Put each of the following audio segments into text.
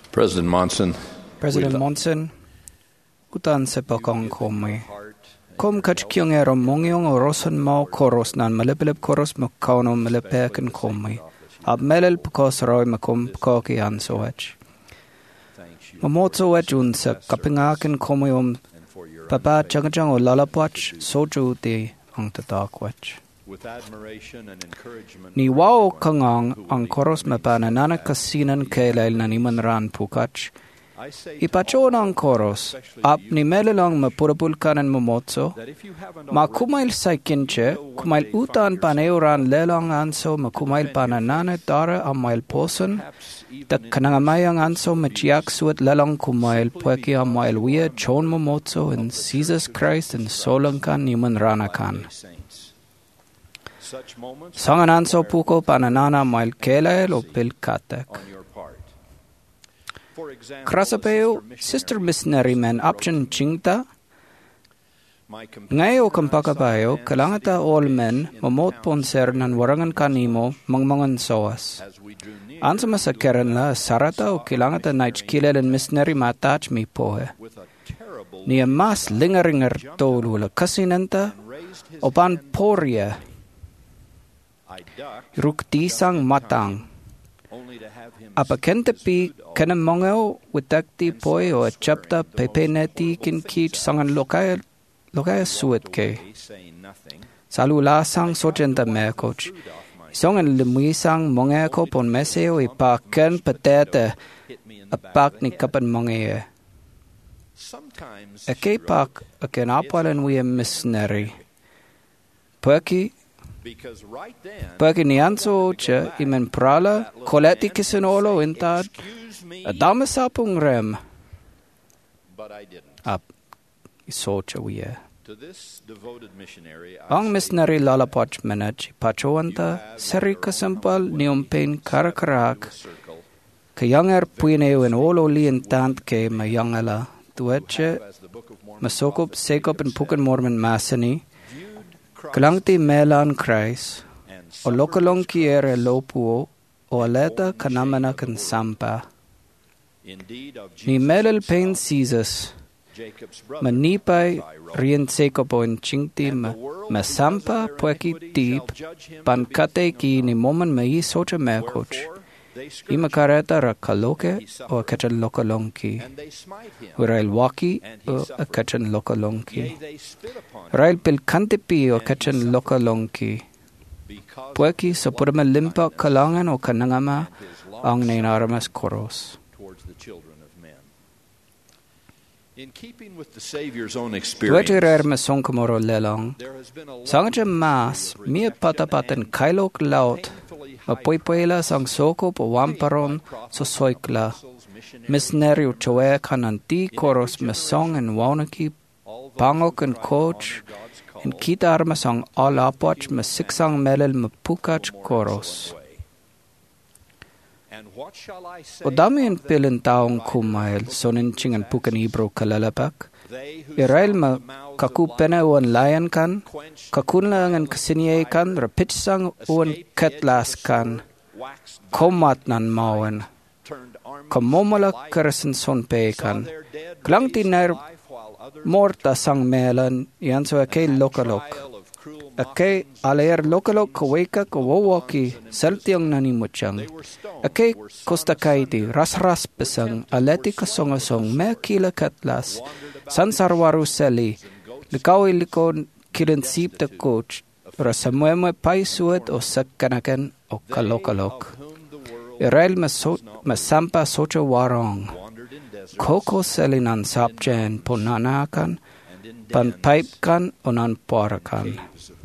President Monson, utan sepakong komi. Kom kachkyongero mongyong orosan mo koros nan malipilip koros makauno malipekan komi. Ab melel pukos roy makum pukoki ansowech. Mamotsowech unsa kapingakin komi papa changachang o lalapwach soju ti ang tatakwech. Ni wao kangang ang koros mapananana kasinan kailal na nimanran pukach. Ipacho ng koros, ap ni melelang mapurapulkanan mamotso, makumail sa kinche, kumail utan paneuran lelang anso, makumail pananana dara amail poson, tak kanangamayang anso machiak suat lelang kumail pueki amail wia chon mamotso in Jesus Christ and solangkan nimanranakan. Sangan anso puko pananana mail kelael o pilkatek. Krasapeo, Sister Missionary Man Option Chingta. Ngayo kampakabayo, kalangata all men, mamot ponser nan warangan kanimo, mangmangan soas. Ansa masakaran la, sarata o kilangata naich kilelen missionary matach mi pohe. Niya mas lingeringar tolula kasinanta, opan porya. Ruktisang matang. Apakentapi kanamongao witakti poi o chapta pepeneti kin kich sangan lokaya suet ke. Salu lasang sojenta mekoch. Songan lumisang mongeko pon meseo ipaken patete apak ni kapan mongeye. Ake pak aken apalan wiya missionary. Pagi nianso cha imen prala koleti kisenolo intad adama sapung rem ap isocha wiya. Ang missionary lalapach manaj pachowanta seri kasampal niumpen karakarak kayangar puineo en olo lientant ke mayangala tueche masokop sekop en pukan mormon masani Kalangti melan Christ, o lokalong kiere lopuo, o aleta kanamana kan sampa. Ni melel pain Jesus, manipay rien sekopo en chingti masampa pueki tip, pan kate ki ni moman mai socha mekoch. Imakareta ra kaloke o akachan lokalongki. Urail waki o akachan lokalongki. Rail pil kantipi o akachan lokalongki. Pueki sa purama limpa kalangan o kanangama ang nainaramas koros. Tuwete rer masong kamoro lelang. Sangaja mas, mia patapatan kailok laut, mapuipuela sang soko po wamparon so soikla. Missionary uchoe kananti koros masong en waunaki, pangok en coach, en kita armasang all apwach masiksang melel mapukach koros. O dami en pilin taong kumail sonin chingan pukan ibro kalalapak. Irail ma kakupena uan layan kan, kakunlangan kasinye kan, rapitsang uan katlas kan, komat nan mawan, kamomala karasan sonpe kan, klang tiner morta sang melan, yan so akay lokalok. Akay alayar lokalok kaweka kawawaki saltiang nanimuchang. Akay kostakaiti ras-ras pesang aleti kasongasong mekila katlas sansarwaru seli likaw ilikon kilinsip te coach rasamueme paisuet o sakkanaken o kalokalok. Irail masampa socha warong. Koko selinan sapjen ponanakan pan pipekan o nan parakan.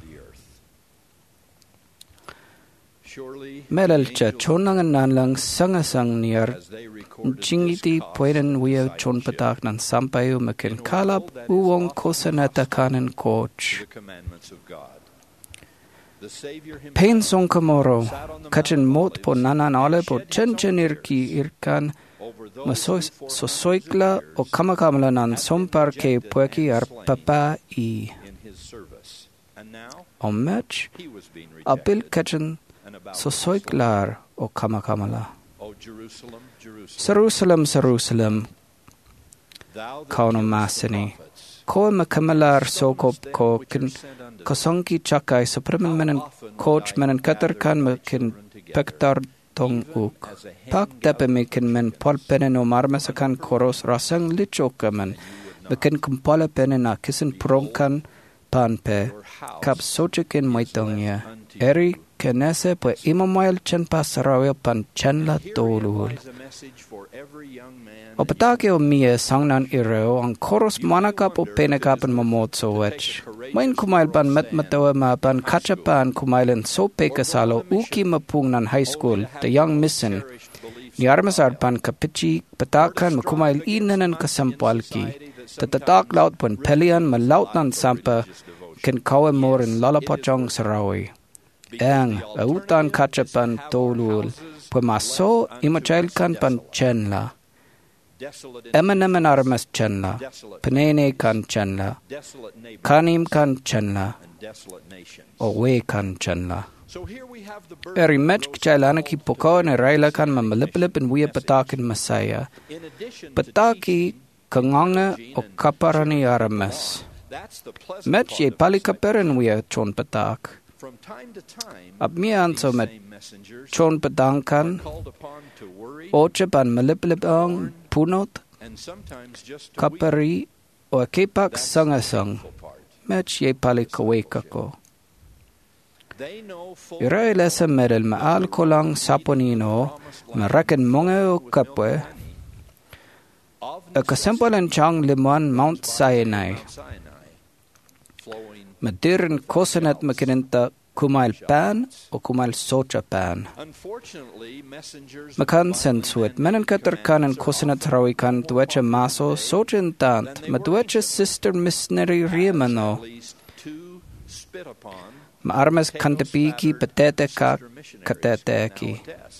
Melal cha chonangan nanlang sangasang niyar chingiti pueden wiya chon patak nan sampayo makin kalap uwong kosanata kanan coach. Pain song kamoro kachin mot po nanan ale po chenchenirki irkan masosoikla o kamakamala nan sompar ke pueki ar papa i. Omech apil kachin sosoiklar o kamakamala. Jerusalem, Jerusalem, Jerusalem, kauno masini. Ko makamalar sokop ko kin kosongi chakai supremen menen coach menen katerkan makin pektar tong uk. Pak tepe mekin men pol penen o marmasakan koros rasang lichokamen. Mekin kumpala penen a kisin promkan panpe. Kap sochikin maitongya. Eri kenese po imamayal chen pasarawe pan chenla tolul. O patake o mia sangnan ireo ang koros manakap o penakapan mamotso wech. Main kumail pan matawa ma pan kachapan kumailan so pekasalo uki mapungnan high school, the young mission. Ni armasar pan kapichi patakan makumail inanan kasampalki. Tatatak laut pun pelian malaut nan sampa ken kawe mor in lalapachong sarawi. Ang autan kachapan tolul pemaso imachailkan pan chenla. Emenemen armas chenla, penene kan chenla, kanim kan chenla, owe kan chenla. Eri mech kchailana ki poko ne raila kan mamalipilip in wia patakin masaya. Pataki kanganga o kaparani aramas. Mech ye palikaperin wia chon patak. Ab mian so met chon padangkan ochepan malipilipang punot kapari o kepak sangasang mech ye palikawekako. Irai lesa medel maal kolang saponino maraken monge o kapwe a kasempalan chang limuan Mount Sinai. Madirin kosanet makininta kumail pan o kumail socha pan. Makan sensuet menen katerkanen kosanet rawikan duecha maso socha intant maduecha sister missionary riemano. Maarmes kantepiki patete ka kateteki.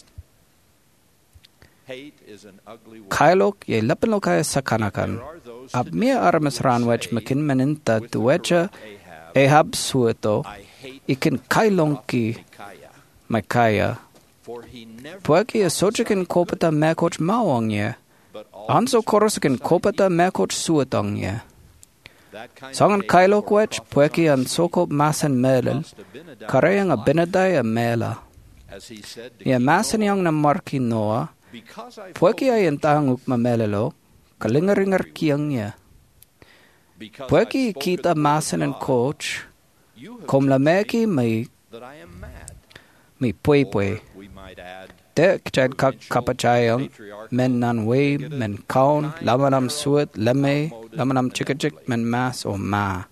Kailok ye lapenokaya sakanakan. Ab mia armes ranwech makin meninta duecha Ahab sueto, ikin kailonki makaya. Pueki a sochikin kopata makoch mawangye, anso korosikin kopata makoch suetongye. Songan kailokwech, pueki an sokop masan melel, karayang a benedai a mela. Ye masan yang na marki noa, pueki ay entahang ukma melelo, kalingaringar kiyangye. Pueki kita masan and coach, kom la meki may pwe. De kchad kapachayang, men nan way, men kaun, lamanam suet, leme, lamanam chikachik, men mas o ma.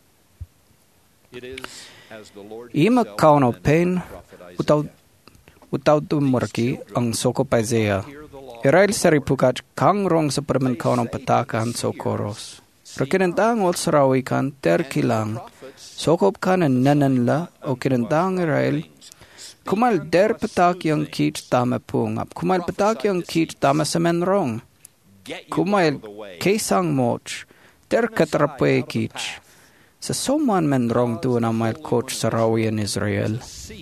Ima kaun o pain, utaw tumurki ang soko paizea. Irail sari pukach kang rong sa permen kaun o patakan sokoros. Rakinentang ol sarawikan terkilang, sokop kan en nananla o kinentang Israel, kumal der patak yang kich tama pungap, kumal patak yang kich tama semenrong, kumal kesang moch, der katrapwe kich, sa soman menrong tu na mal coach sarawi in Israel.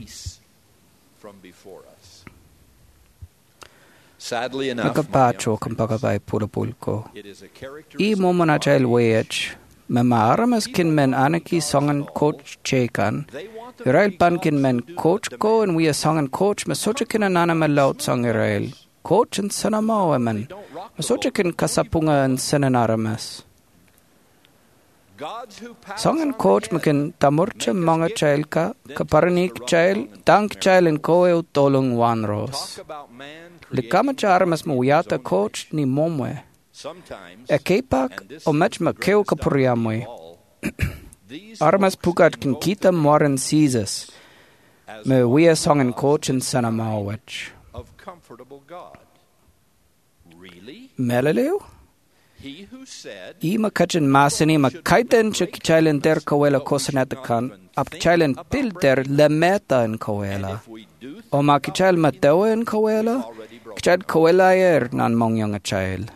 Nakapacho kang pagkabay pulapulko. I mo manachal weyach, mamaaramas kin men anaki songan coach chekan, Israel pan kin men coach ko and we a songan coach, masocha kin anana malaut song Israel, coach and sanamawa man, masocha kin kasapunga and sananaramas. Songan coach makin tamurcha mga child ka, kaparanik child, tank child and koe tolong wanros. Likamacha mas muyata coach ni momwe. E kepak o mech makeo kapuriamwe. Armas pukat kin kita moran Caesars. Me wea songan coach and sanamawach. Melaleo? I makachin masini makaiten chikichailen der kawela kosanatakan, apchailen pil der lemeta in kawela. O makichail matewa in kawela, kichad kawela yer nan mongyang a child.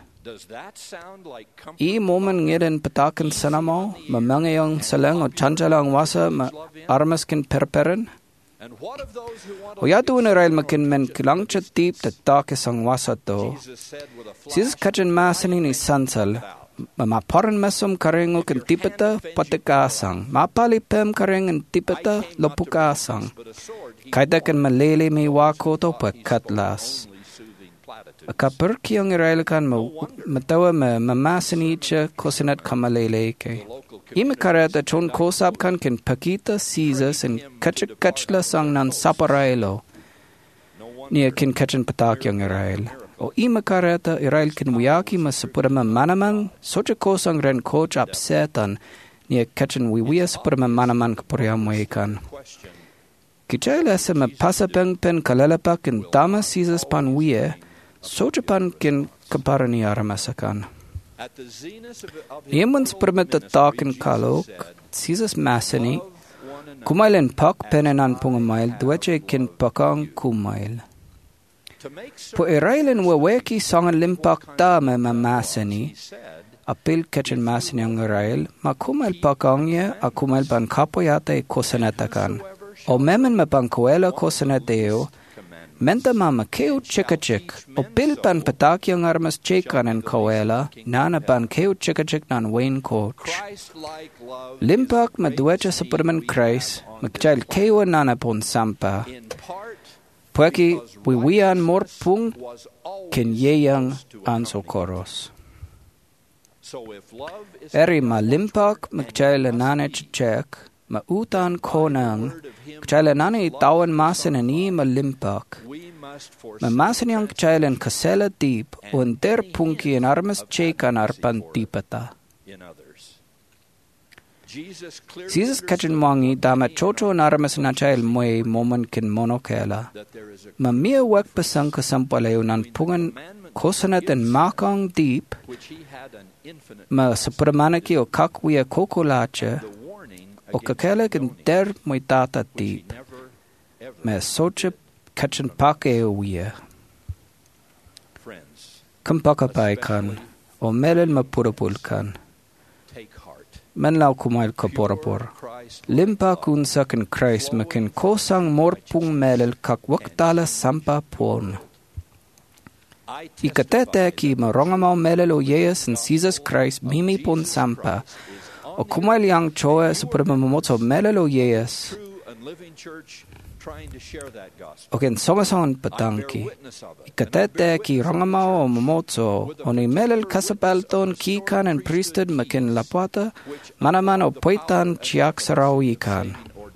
I momen ngeden patakan sanamo, mamangayang salang o chanchalang wasa ma armaskin perperen. O yatuun Israel makin men kilang chatip te take sang wasato. Jesus kachin masani ni sansal. Ma paran masum karengo ken tipata patekasang. Ma pali pem karengan tipata lopukasang. Kaita ken malele me wako to pa katlas. Kapur kiyong Israel kan matawa mamasani cha kosinat kamalele ke. Ima karata chon kosab kan ken pakita Caesars en kachla sang nan saparailo. Nia ken kachin patak yung Israel. O ima karata Israel ken wiyaki masapurama manamang socha kosang ren coach upsetan nia kachin wiwiya sapurama manaman kapuriamwe kan. Kichayla sa mapasapeng pen kalalapak en tama Caesars pan wiye socha pan ken kaparani aramasakan. Iemans permita taken kalok, Caesars masani, kumailen pak penenan pungamail dueche kin pakang kumail. Po Israelen waweki sangan limpak ta me masani, apil kachin masani ang Israel, makumail pakangya akumail pan kapoyata e kosanatakan. O memen mapangkuela kosanateo, Menta mama keu chikachik, o pilpan patakyang armas chikan en koela, nana pan keu chikachik nan wain coach. Limpak maduecha sa purman Christ, magchail keu nana pon sampa. Pueki wiwian mor pung ken yeyang an sokoros. Eri ma limpak magchail nana chichek, ma utan konang, kchaila nani tawan masin ani malimpak. Ma masin yang kchaila kasela deep, un der punki en armas chekan arpan tipata. Jesus kachin wangi dama chocho en armas na chail moy moman kin monokela. Ma mia wak pasang kasampaleo nan pungan kosanat en makang deep, ma sapramanaki o kakwiya kokolache, o kakela ken der moy tata deep. Me soche kachin pake o wiya. Kampakapai kan, o melel mapurapul kan. Men lau kumail kaporapor. Limpa kunsa ken Christ makin kosang morpung melel kak waktala sampa pon. Ikatete ki marongamau melel o yeyas en Jesus Christ mimi pon sampa. O kumail yang choe suprema momotso melel o yeyas. Oken songasongan patangki. Ikatete ki rangamao o momotso o ni melel kasapalton kikan en priesthood makin lapata manaman o poitan chiak sarao ikan.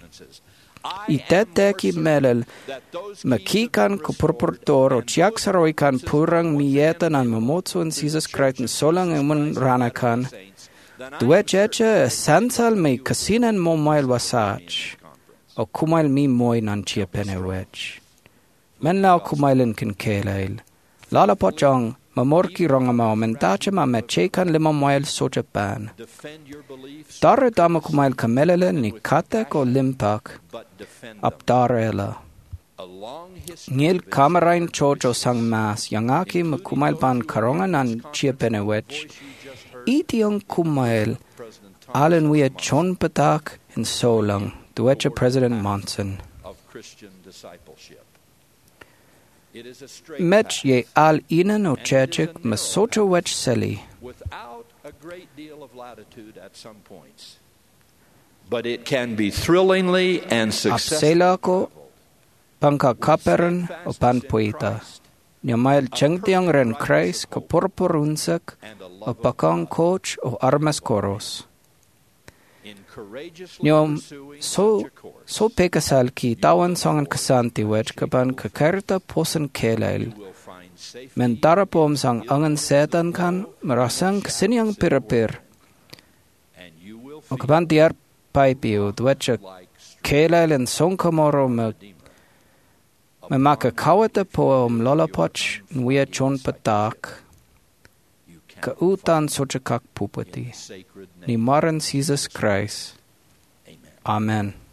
Itete ki melel makikan ko purportor o chiak sarao ikan purang mietan an momotso en Jesus Christ en solang emun ranakan. Due cheche sansal me kasinan mo mail wasach. O kumail mi moy nan chia penewech. Men lau kumailin kin kelail. Lala pochong, mamorki rongama mentache ma mechekan lima moil socha pan. Dare dama kumail kamelele ni katek o limpak. Apdarela. Ngil kamerain chocho sang mas yangaki ma kumail pan karonga nan chia penewech. Itiong kumail alen wia chon patak in solang. Duecha President Monson. Mech ye al inan o chechik masocha wech seli. Without a great deal of latitude at some points. But it can be thrillingly and successfully traveled. Pangka kaperan o panpuita. Nyamail chengtiang ren Christ ka porporunsak o pakang coach o armas koros. Nyom so pekasal ki tawan songan kasanti wech kapan kakarta posan kelail. Men darapom sang angan setan kan marasang kasinyang pirapir. O kapan tiar paipiu duecha kelail en song kamoro me makakawata po lolapoch nwia chon patak. Kautan sochakak pupati. Ni maran Jesus Christ. Amen.